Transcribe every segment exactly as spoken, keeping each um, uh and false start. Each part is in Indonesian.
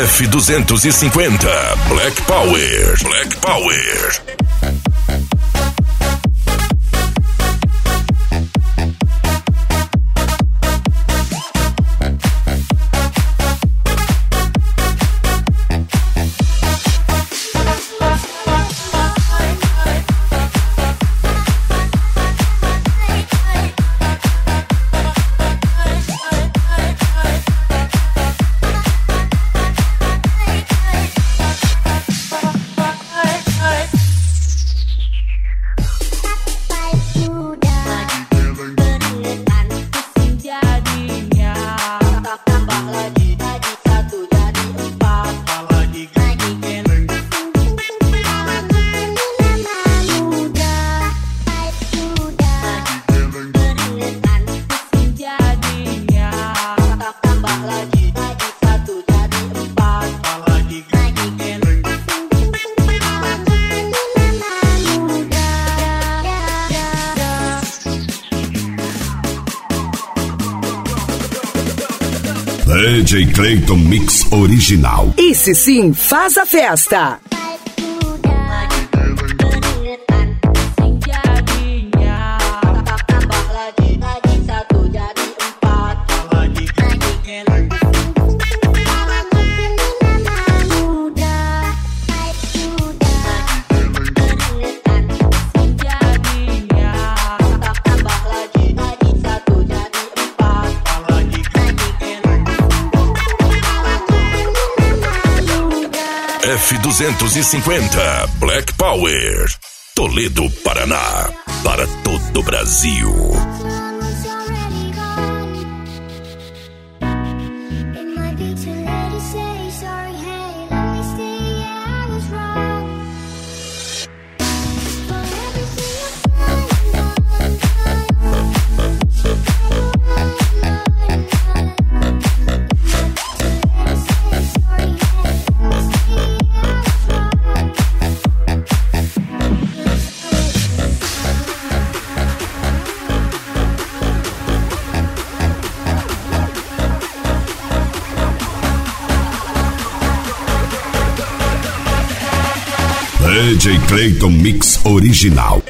F duzentos e cinquenta Black Power. Black Power. D J Clayton Mix Original. Esse sim faz a festa. F duzentos e cinquenta Black Power. Toledo, Paraná. Para todo o Brasil. D J Clayton Mix Original.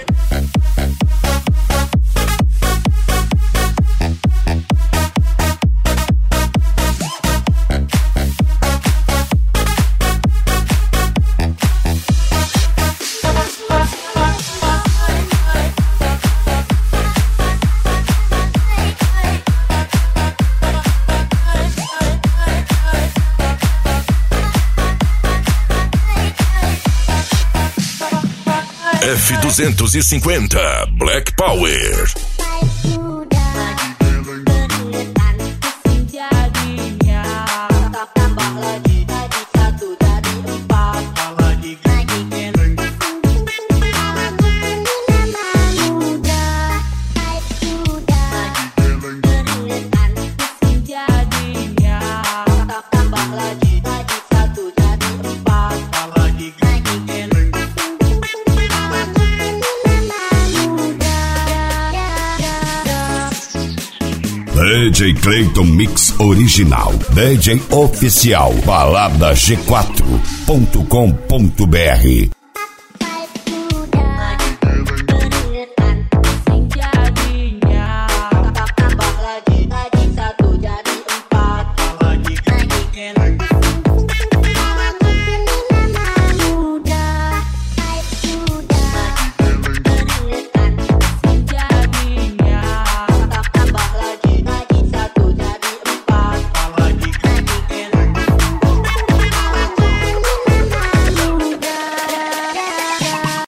F duzentos e cinquenta Black Power. D J Clayton Mix Original. D J oficial. balada g quatro ponto com ponto br.